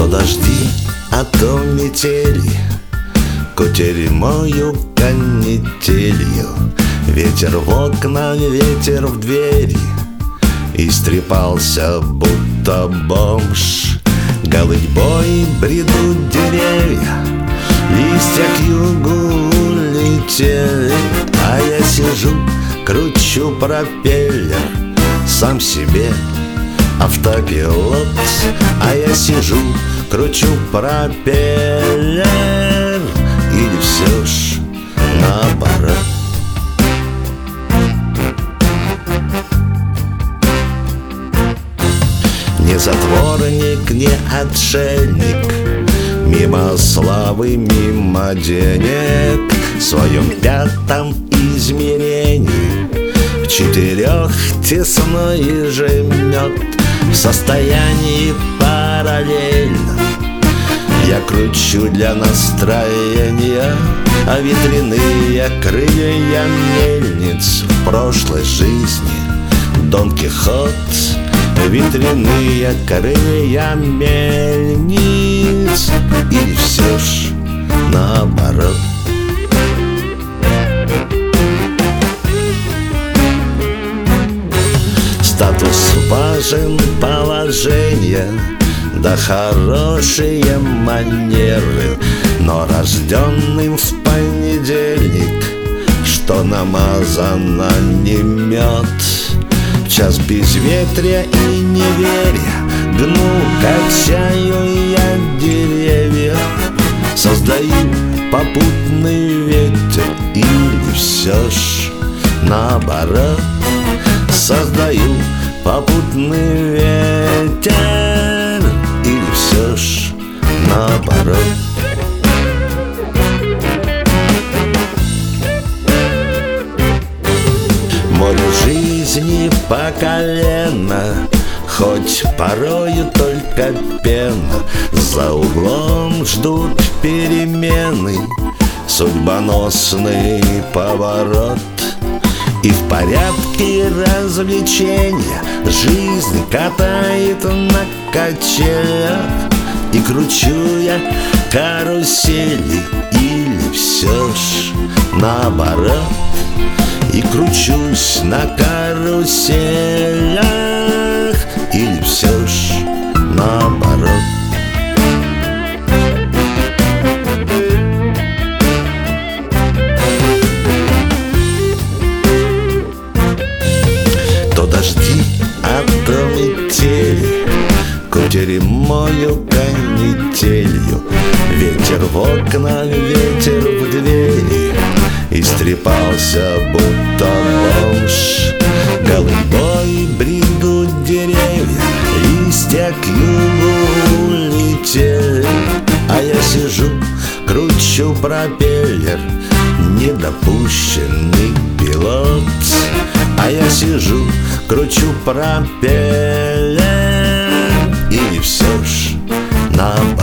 То дожди, а то метели, кутерьмою, канителью. Ветер в окна, ветер в двери, истрепался, будто бомж. Голытьбой бредут деревья, листья к югу улетели. А я сижу, кручу пропеллер, сам себе автопилот. А я сижу, кручу пропеллер, или все ж наоборот. Не затворник, не отшельник, мимо славы, мимо денег, в своем пятом измерении в четырех тесно и жмет. В состоянии параллельно я кручу для настроения, а ветряные крылья мельниц в прошлой жизни Дон Кихот. Ветряные крылья мельниц, или все ж наоборот. Статус важен, положение, да хорошие манеры, но рожденным в понедельник, что намазано не мед. В час безветрия и неверия гну, качаю я деревья, создаю попутный ветер, или все ж наоборот. Создаю попутный ветер, или все ж наоборот. Море жизни по колено, хоть порою только пена. За углом ждут перемены, судьбоносный поворот. И в порядке развлечения жизнь катает на качелях, и кручу я карусели, или все ж наоборот. И кручусь на каруселях, или все ж наоборот. То дожди, а то метели, кутерьмою, канителью. Ветер в окна, ветер в двери, истрепался, будто бомж. Голубой бредут деревья, листья к югу улетели. А я сижу, кручу пропеллер, недопущенный пилот. А я сижу, кручу пропеллер, и все ж наоборот.